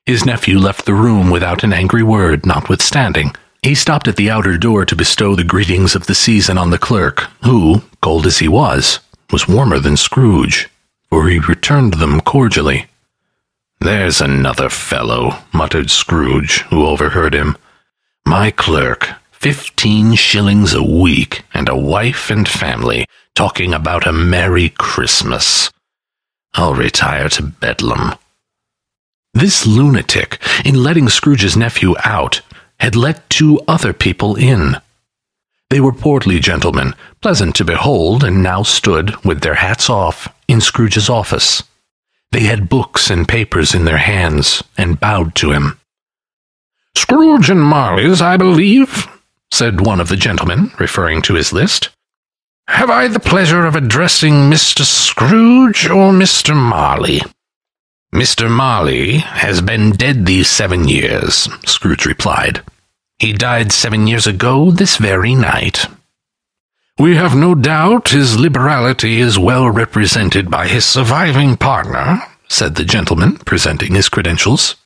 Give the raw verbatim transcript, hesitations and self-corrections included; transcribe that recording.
His nephew left the room without an angry word, notwithstanding. He stopped at the outer door to bestow the greetings of the season on the clerk, who, cold as he was, was warmer than Scrooge, for he returned them cordially. "There's another fellow," muttered Scrooge, who overheard him. "My clerk, fifteen shillings a week, and a wife and family, talking about a Merry Christmas. I'll retire to Bedlam." This lunatic, in letting Scrooge's nephew out, had let two other people in. They were portly gentlemen, pleasant to behold, and now stood, with their hats off, in Scrooge's office. They had books and papers in their hands, and bowed to him. "Scrooge and Marley's, I believe," said one of the gentlemen, referring to his list. "Have I the pleasure of addressing Mister Scrooge or Mister Marley?" "Mister Marley has been dead these seven years," Scrooge replied. "He died seven years ago this very night." "We have no doubt his liberality is well represented by his surviving partner," said the gentleman, presenting his credentials.